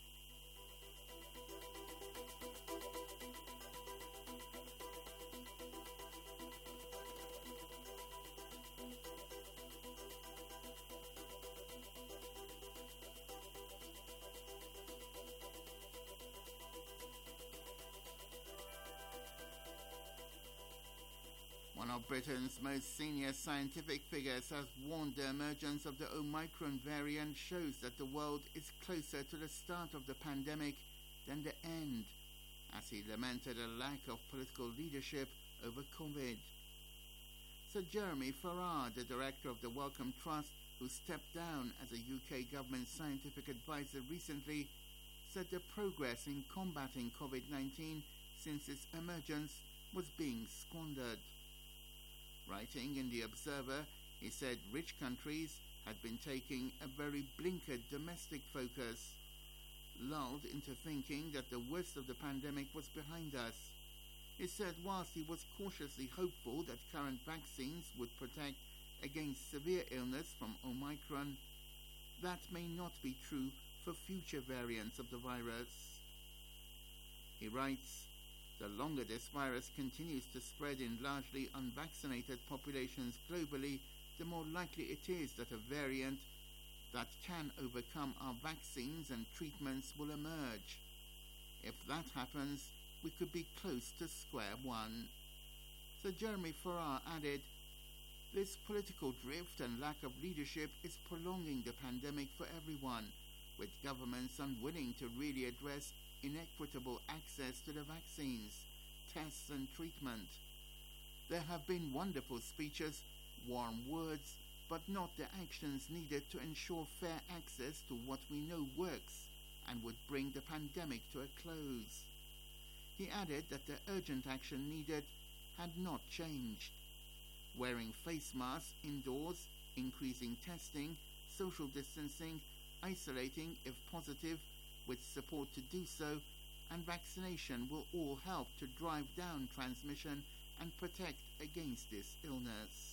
One of Britain's most senior scientific figures has warned the emergence of the Omicron variant shows that the world is closer to the start of the pandemic than the end, as he lamented a lack of political leadership over COVID. Sir Jeremy Farrar, the director of the Wellcome Trust, who stepped down as a U K government scientific advisor recently, said the progress in combating COVID nineteen since its emergence was being squandered. Writing in The Observer, he said rich countries had been taking a very blinkered domestic focus, lulled into thinking that the worst of the pandemic was behind us. He said whilst he was cautiously hopeful that current vaccines would protect against severe illness from Omicron, that may not be true for future variants of the virus. He writes, the longer this virus continues to spread in largely unvaccinated populations globally, the more likely it is that a variant that can overcome our vaccines and treatments will emerge. If that happens, we could be close to square one. Sir Jeremy Farrar added, this political drift and lack of leadership is prolonging the pandemic for everyone, with governments unwilling to really address inequitable access to the vaccines, tests and treatment. There have been wonderful speeches, warm words, but not the actions needed to ensure fair access to what we know works and would bring the pandemic to a close. He added that the urgent action needed had not changed. Wearing face masks indoors, increasing testing, social distancing, isolating if positive, with support to do so, and vaccination will all help to drive down transmission and protect against this illness.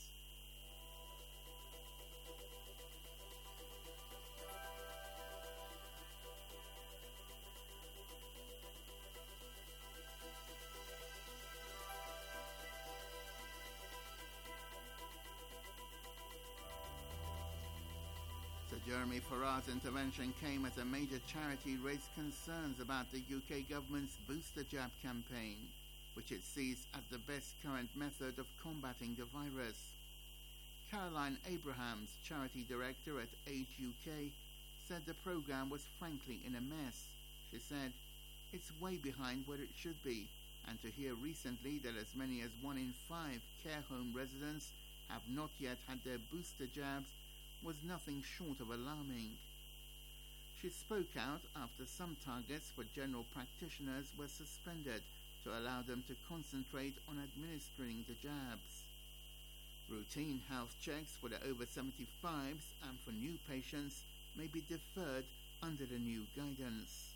Sir Jeremy Farrar's intervention came as a major charity raised concerns about the U K government's booster jab campaign, which it sees as the best current method of combating the virus. Caroline Abrahams, charity director at Age U K, said the program was frankly in a mess. She said, "It's way behind where it should be, and to hear recently that as many as one in five care home residents have not yet had their booster jabs was nothing short of alarming." She spoke out after some targets for general practitioners were suspended to allow them to concentrate on administering the jabs. Routine health checks for the over seventy-fives and for new patients may be deferred under the new guidance.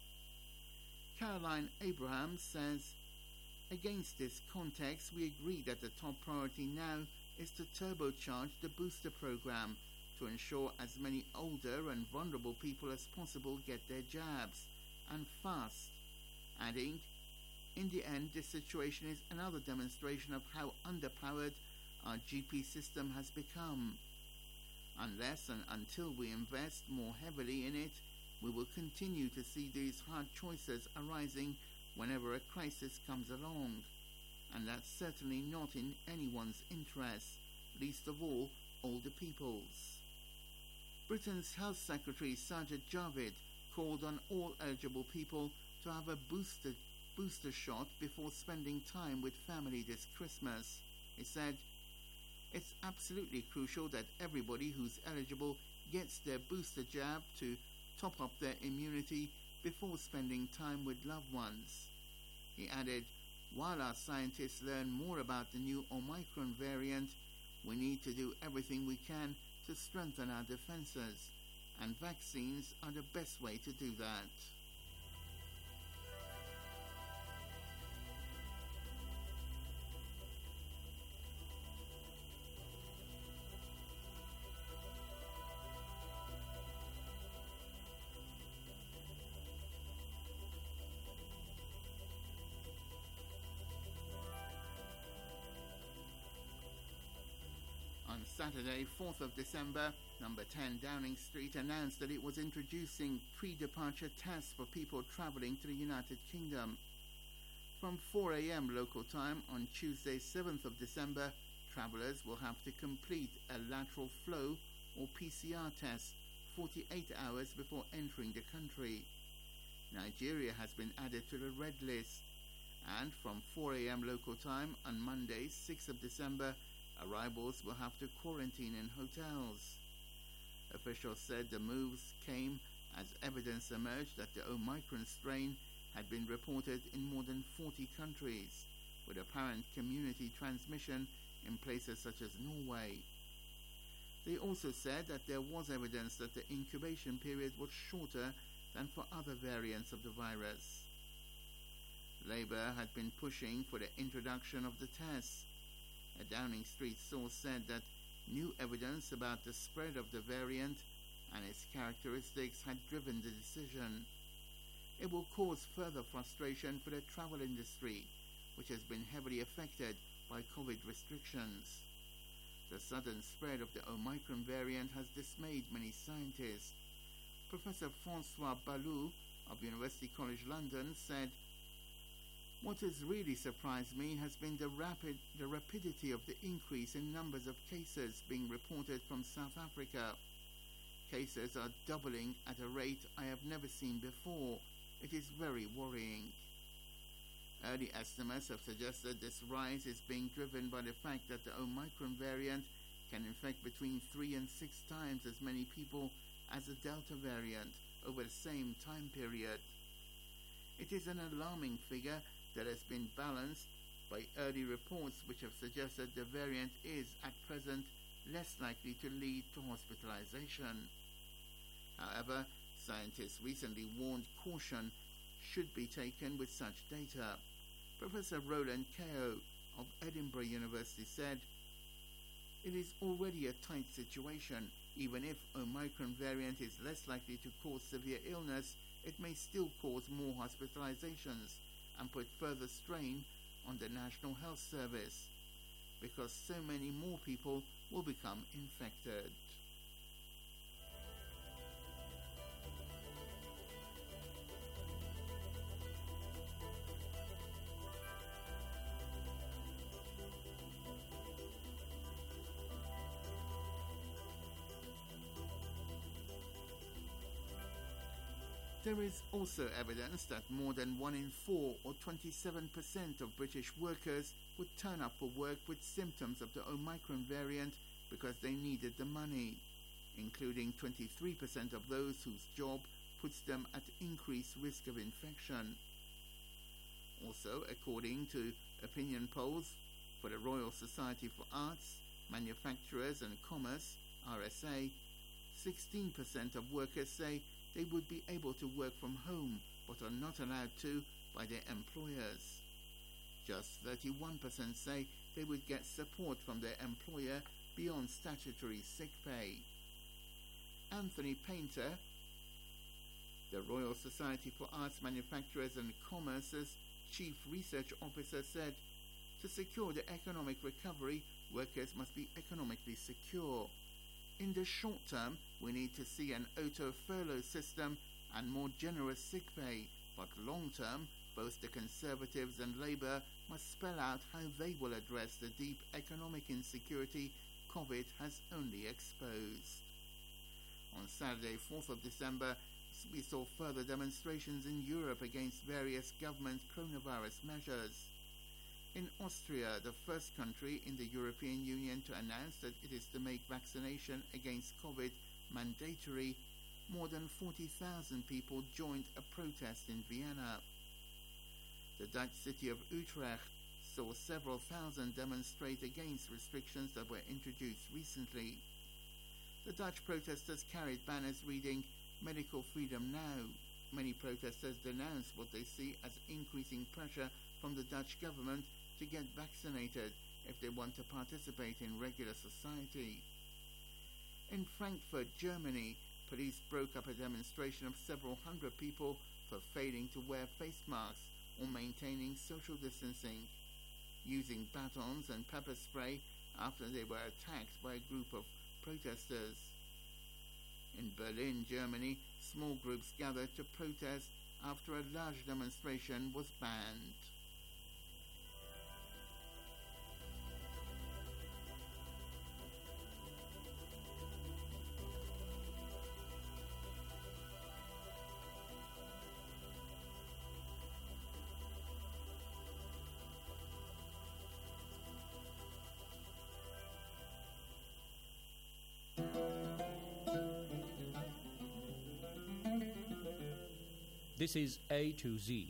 Caroline Abrahams says, "Against this context, we agree that the top priority now is to turbocharge the booster program to ensure as many older and vulnerable people as possible get their jabs, and fast," adding, "In the end, this situation is another demonstration of how underpowered our G P system has become. Unless and until we invest more heavily in it, we will continue to see these hard choices arising whenever a crisis comes along, and that's certainly not in anyone's interest, least of all older people's." Britain's Health Secretary Sajid Javid called on all eligible people to have a booster, booster shot before spending time with family this Christmas. He said, "It's absolutely crucial that everybody who's eligible gets their booster jab to top up their immunity before spending time with loved ones." He added, "While our scientists learn more about the new Omicron variant, we need to do everything we can to strengthen our defenses, and vaccines are the best way to do that." On Saturday, fourth of December, number ten Downing Street announced that it was introducing pre-departure tests for people travelling to the United Kingdom. From four a m local time on Tuesday, seventh of December, travellers will have to complete a lateral flow or P C R test forty-eight hours before entering the country. Nigeria has been added to the red list, and from four a m local time on Monday, sixth of December, arrivals will have to quarantine in hotels. Officials said the moves came as evidence emerged that the Omicron strain had been reported in more than forty countries, with apparent community transmission in places such as Norway. They also said that there was evidence that the incubation period was shorter than for other variants of the virus. Labour had been pushing for the introduction of the tests. A Downing Street source said that new evidence about the spread of the variant and its characteristics had driven the decision. It will cause further frustration for the travel industry, which has been heavily affected by COVID restrictions. The sudden spread of the Omicron variant has dismayed many scientists. Professor Francois Balloux of University College London said, "What has really surprised me has been the rapid, the rapidity of the increase in numbers of cases being reported from South Africa. Cases are doubling at a rate I have never seen before. It is very worrying." Early estimates have suggested this rise is being driven by the fact that the Omicron variant can infect between three and six times as many people as the Delta variant over the same time period. It is an alarming figure that has been balanced by early reports which have suggested the variant is at present less likely to lead to hospitalization. However, scientists recently warned caution should be taken with such data. Professor Roland Keogh of Edinburgh University said, "It is already a tight situation. Even if Omicron variant is less likely to cause severe illness, it may still cause more hospitalizations and put further strain on the National Health Service, because so many more people will become infected." There is also evidence that more than one in four, or twenty-seven percent of British workers, would turn up for work with symptoms of the Omicron variant because they needed the money, including twenty-three percent of those whose job puts them at increased risk of infection. Also, according to opinion polls for the Royal Society for Arts, Manufacturers and Commerce, R S A, sixteen percent of workers say they would be able to work from home but are not allowed to by their employers. Just thirty-one percent say they would get support from their employer beyond statutory sick pay. Anthony Painter, the Royal Society for Arts, Manufacturers and Commerce's Chief Research Officer, said, "To secure the economic recovery, workers must be economically secure. In the short term, we need to see an auto furlough system and more generous sick pay, but long term, both the Conservatives and Labour must spell out how they will address the deep economic insecurity COVID has only exposed." On Saturday, fourth of December, we saw further demonstrations in Europe against various government coronavirus measures. In Austria, the first country in the European Union to announce that it is to make vaccination against COVID mandatory, more than forty thousand people joined a protest in Vienna. The Dutch city of Utrecht saw several thousand demonstrate against restrictions that were introduced recently. The Dutch protesters carried banners reading "Medical Freedom Now." Many protesters denounced what they see as increasing pressure from the Dutch government to get vaccinated if they want to participate in regular society. In Frankfurt, Germany, police broke up a demonstration of several hundred people for failing to wear face masks or maintaining social distancing, using batons and pepper spray after they were attacked by a group of protesters. In Berlin, Germany, small groups gathered to protest after a large demonstration was banned. This is A to Z.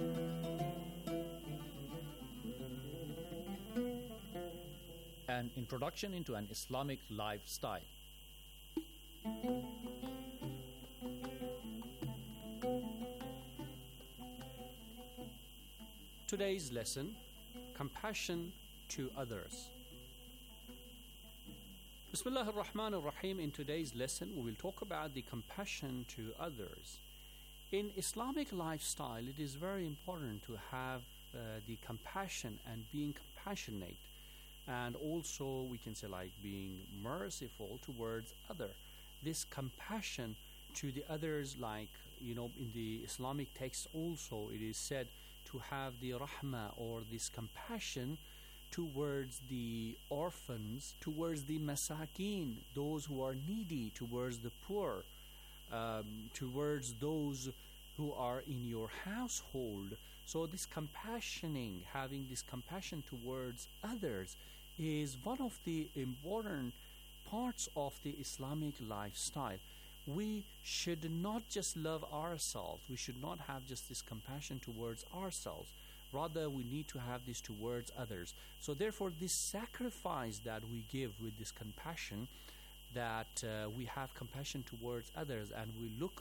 An introduction into an Islamic lifestyle. Today's lesson, compassion to others. Bismillah ar-Rahman ar-Rahim. In today's lesson, we will talk about the compassion to others. In Islamic lifestyle, it is very important to have uh, the compassion and being compassionate, and also we can say like being merciful towards other. This compassion to the others, like, you know, in the Islamic text also it is said to have the rahmah, or this compassion towards the orphans, towards the masakin, those who are needy, towards the poor, um, towards those who are in your household. So this compassioning, having this compassion towards others, is one of the important parts of the Islamic lifestyle. We should not just love ourselves. We should not have just this compassion towards ourselves. Rather, we need to have this towards others. So therefore, this sacrifice that we give with this compassion, that uh, we have compassion towards others, and we look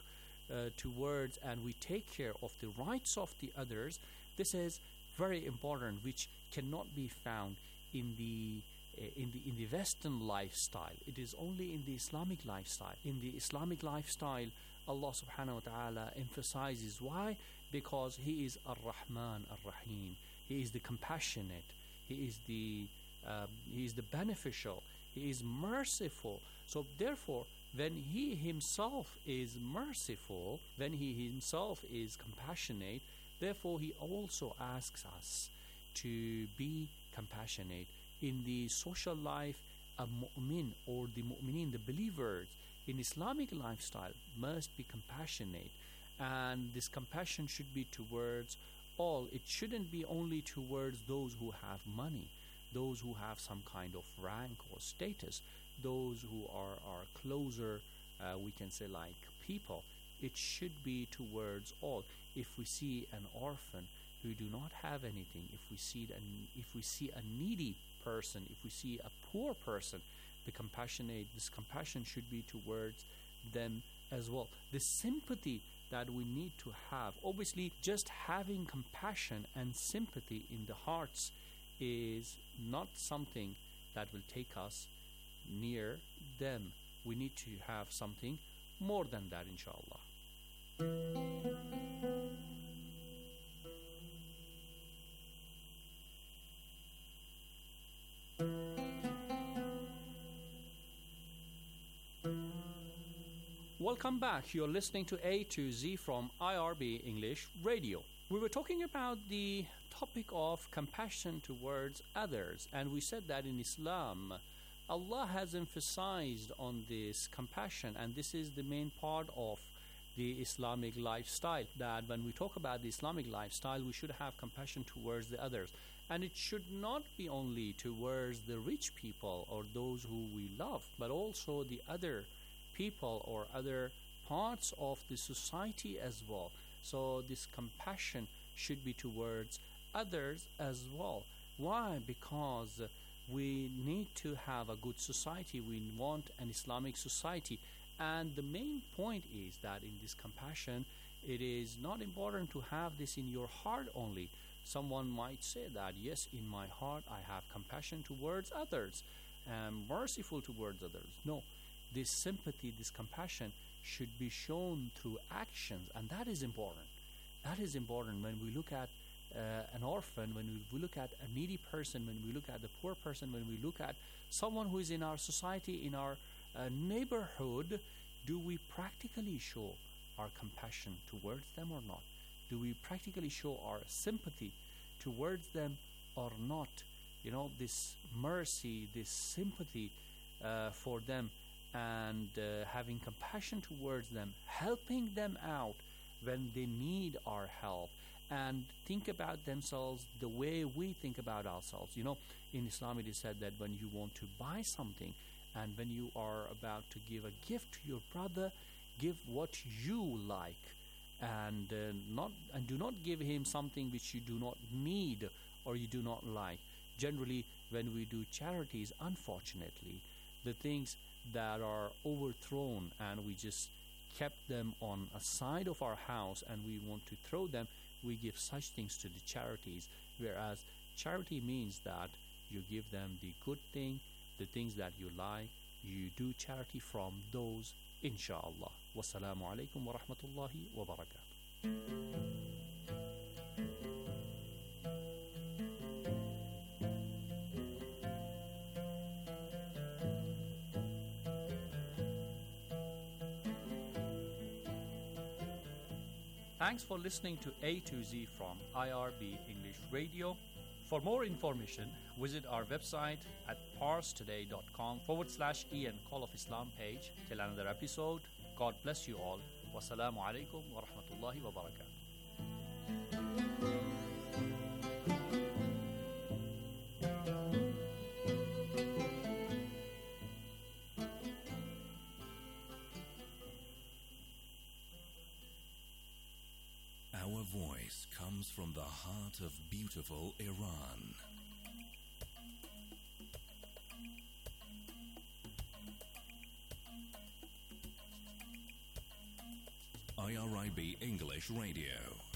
uh, towards and we take care of the rights of the others, this is very important, which cannot be found in the uh, in the in the Western lifestyle. It is only in the Islamic lifestyle. In the Islamic lifestyle, Allah subhanahu wa ta'ala emphasizes. Why? Because He is Ar-Rahman Ar-Rahim. He is the compassionate. He is the um, He is the beneficial. He is merciful. So therefore, when He Himself is merciful, when He Himself is compassionate, therefore He also asks us to be compassionate. In the social life, a mu'min or the mu'minin, the believers in Islamic lifestyle must be compassionate, and this compassion should be towards all. It shouldn't be only towards those who have money, those who have some kind of rank or status, those who are, are closer, uh, we can say like people. It should be towards all. If we see an orphan who do not have anything, if we see an, if we see a needy person, if we see a poor person, the compassionate, this compassion should be towards them as well. The sympathy that we need to have, obviously just having compassion and sympathy in the hearts is not something that will take us near them. We need to have something more than that, inshallah. Welcome back. You're listening to A to Z from I R B English Radio. We were talking about the topic of compassion towards others, and we said that in Islam, Allah has emphasized on this compassion, and this is the main part of the Islamic lifestyle, that when we talk about the Islamic lifestyle, we should have compassion towards the others. And it should not be only towards the rich people or those who we love, but also the other people or other parts of the society as well. So this compassion should be towards others as well. Why? Because we need to have a good society. We want an Islamic society. And the main point is that in this compassion, it is not important to have this in your heart only. Someone might say that, yes, in my heart I have compassion towards others, I'm merciful towards others. No, this sympathy, this compassion should be shown through actions, and that is important. That is important when we look at uh, an orphan, when we, we look at a needy person, when we look at the poor person, when we look at someone who is in our society, in our uh, neighborhood. Do we practically show our compassion towards them or not? Do we practically show our sympathy towards them or not? You know, this mercy, this sympathy uh, for them, and uh, having compassion towards them, helping them out when they need our help, and think about themselves the way we think about ourselves. You know, in Islam it is said that when you want to buy something and when you are about to give a gift to your brother, give what you like, and uh, not and do not give him something which you do not need or you do not like. Generally, when we do charities, unfortunately, the things that are overthrown and we just kept them on a side of our house and we want to throw them, we give such things to the charities, whereas charity means that you give them the good thing, the things that you like, you do charity from those, inshallah. Wassalamu alaikum wa rahmatullahi wa barakatuh. Thanks for listening to A to Z from I R B English Radio. For more information, visit our website at parstoday.com forward slash Ian Call of Islam page. Till another episode, God bless you all. Wassalamu alaikum wa rahmatullahi wa barakatuh. Our voice comes from the heart of beautiful Iran. Are I R I B English Radio.